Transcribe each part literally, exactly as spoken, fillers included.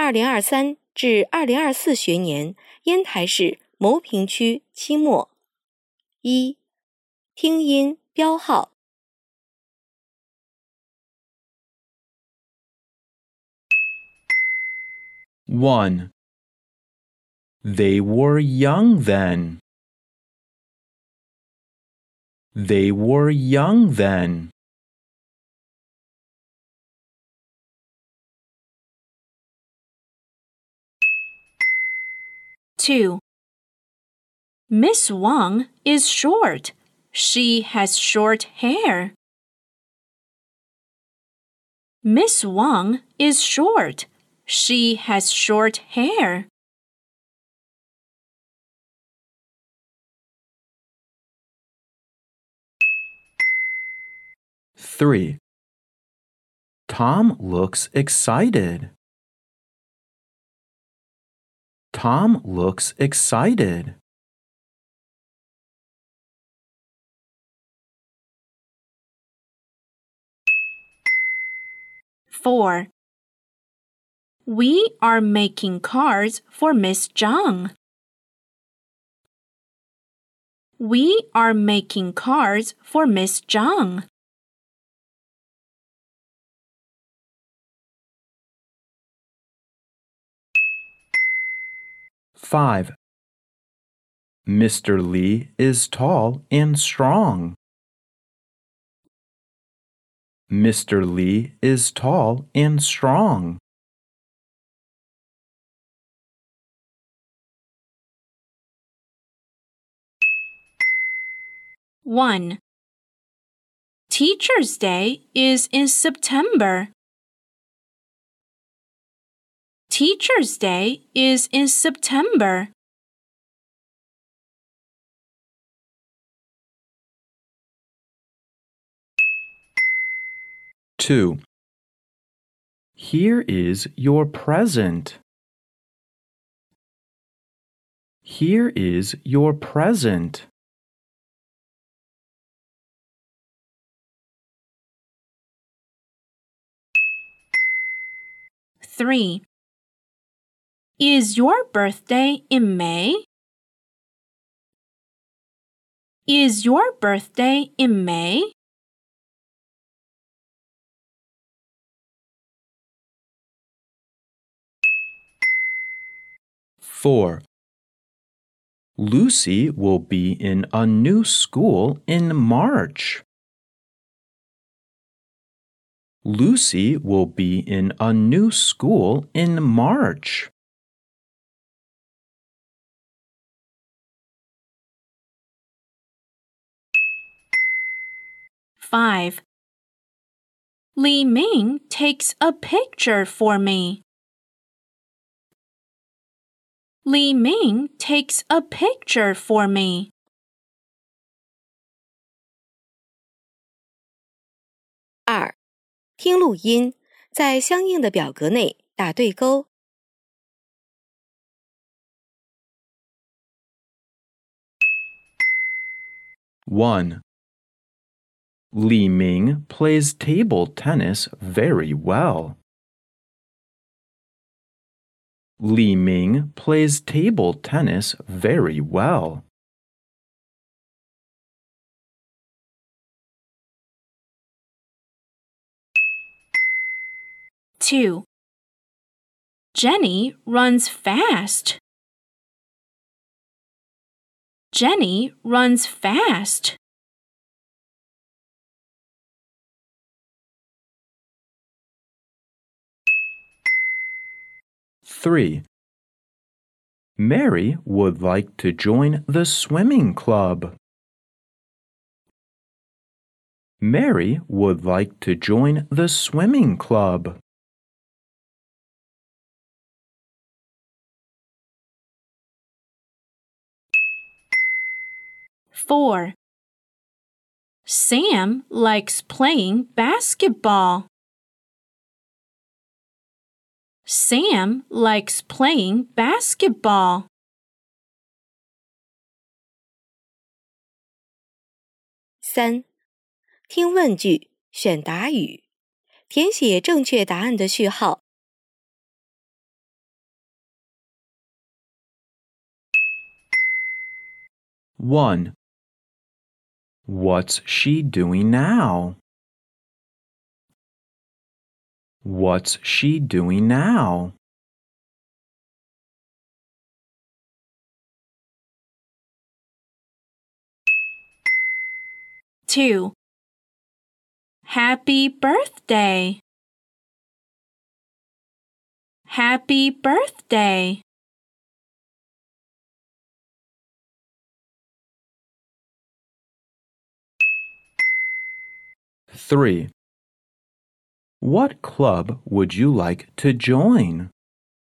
二零二三至二零二四学年烟台市牟平区期末。一、听音标号。 one. They were young then. They were young then. two. Miss Wang is short. She has short hair. Miss Wang is short. She has short hair. three. Tom looks excited. Tom looks excited. four. We are making cards for Miss Zhang. We are making cards for Miss Zhang. five. Mister Li is tall and strong. Mister Li is tall and strong. one. Teacher's Day is in September. Teacher's Day is in September. two. Here is your present. Here is your present. three. Is your birthday in May? Is your birthday in May? four. Lucy will be in a new school in March. Lucy will be in a new school in March. five. Li Ming takes a picture for me. Li Ming takes a picture for me. 二、听录音，在相应的表格内打对勾。 one. Li Ming plays table tennis very well. Li Ming plays table tennis very well. two. Jenny runs fast. Jenny runs fast. three. Mary would like to join the swimming club. Mary would like to join the swimming club. 4. Sam likes playing basketball. Sam likes playing basketball. 三、听问句，选答语，填写正确答案的序号。 one. What's she doing now? What's she doing now? two. Happy birthday. Happy birthday. three. What club would you like to join?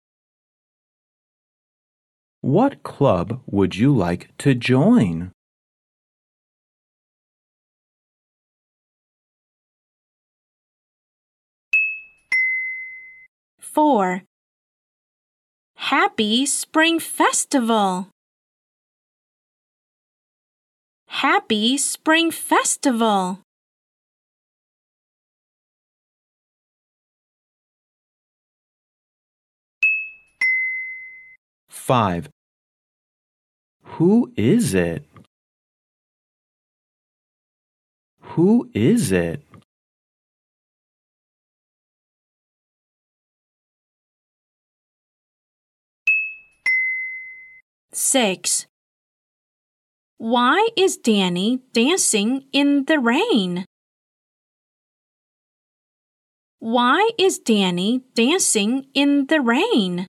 What club would you like to join? four. Happy Spring Festival. Happy Spring Festival. five. Who is it? Who is it? six. Why is Danny dancing in the rain? Why is Danny dancing in the rain?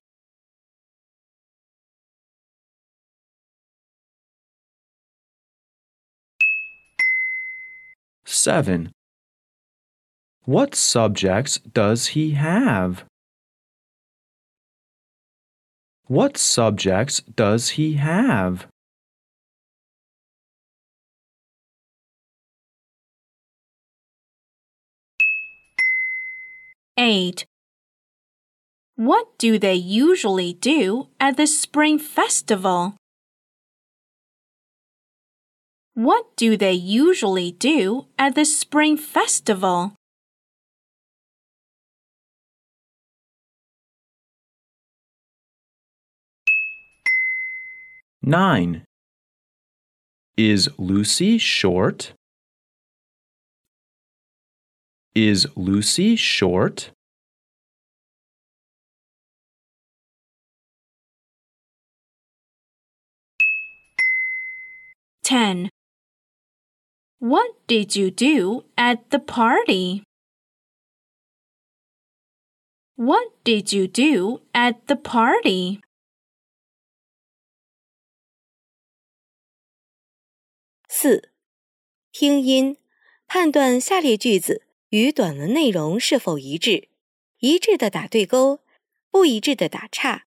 seven. What subjects does he have? What subjects does he have? eight. What do they usually do at the Spring Festival? What do they usually do at the Spring Festival? nine. Is Lucy short? Is Lucy short? ten. What did you do at the party? What did you do at the party? 四、听音，判断下列句子与短文内容是否一致，一致的打对勾，不一致的打叉。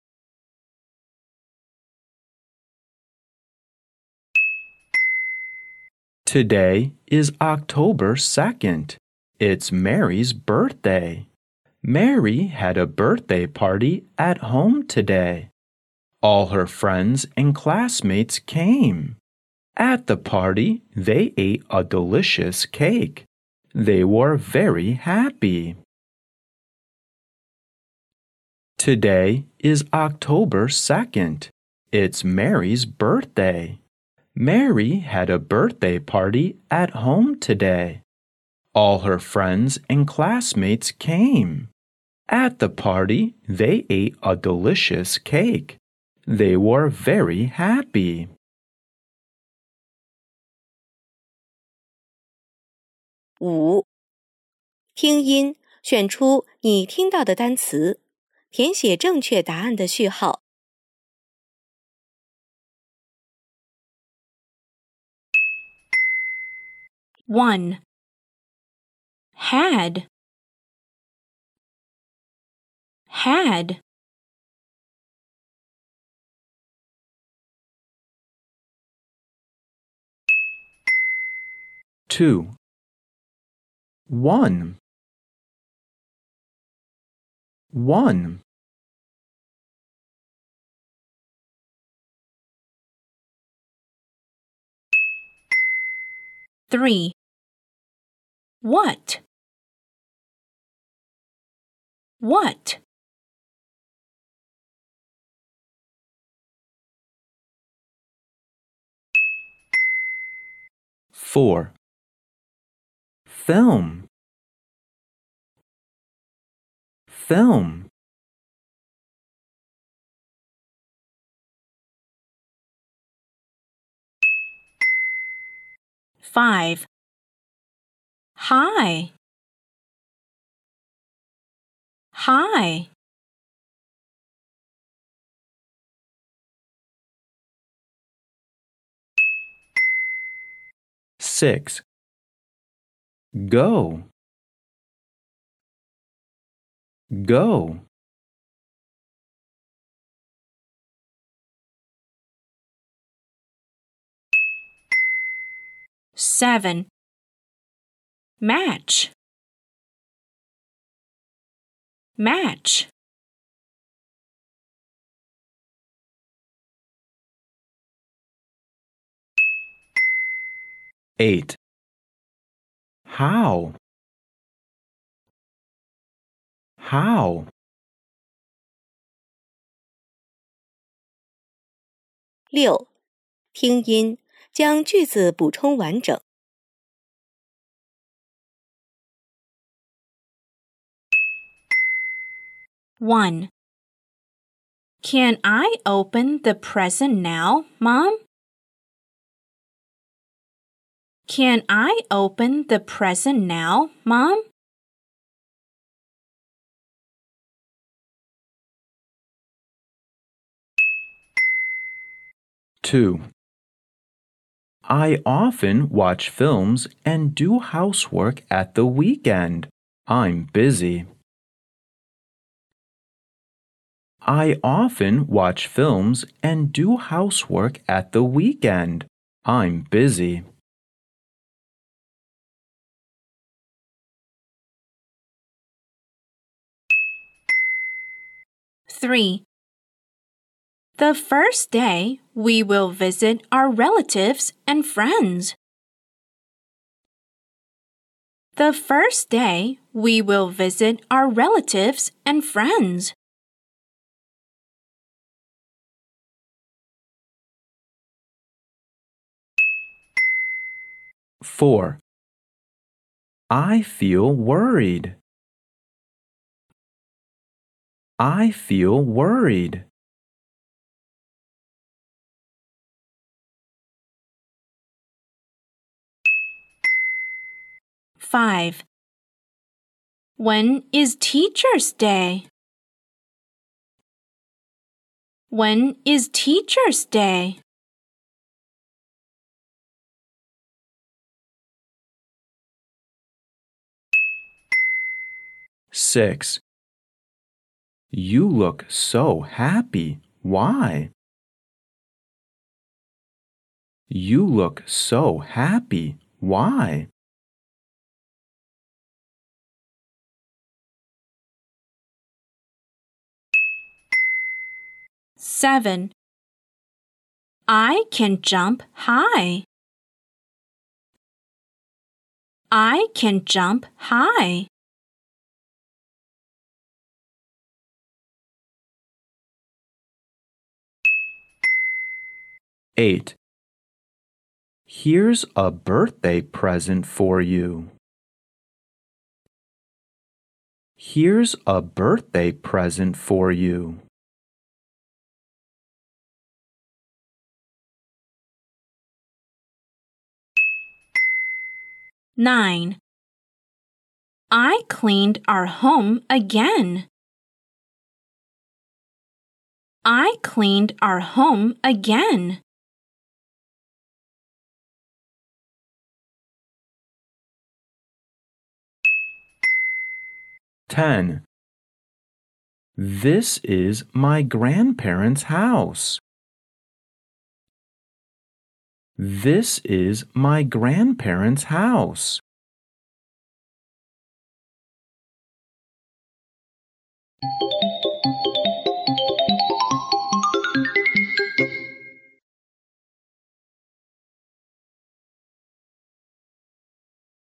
Today is October second. It's Mary's birthday. Mary had a birthday party at home today. All her friends and classmates came. At the party, they ate a delicious cake. They were very happy. Today is October second. It's Mary's birthday. Mary had a birthday party at home today. All her friends and classmates came. At the party, they ate a delicious cake. They were very happy. 五、听音，选出你听到的单词，填写正确答案的序号。 one. Had. Had. Two. One. One. three. What? What? four. Film. Film. Five. Hi. Hi. Six. Go. Go. Seven. Match. Match. Eight. How? How? 六，听音，将句子补充完整。 One. Can I open the present now, Mom? Can I open the present now, Mom? Two. I often watch films and do housework at the weekend. I'm busy. I often watch films and do housework at the weekend. I'm busy. Three. The first day, we will visit our relatives and friends. The first day, we will visit our relatives and friends. Four. I feel worried. I feel worried. Five. When is Teacher's Day? When is Teacher's Day? Six. You look so happy. Why? You look so happy. Why? Seven. I can jump high. I can jump high. Eight. Here's a birthday present for you. Here's a birthday present for you. Nine. I cleaned our home again. I cleaned our home again. Ten. This is my grandparents' house. This is my grandparents' house.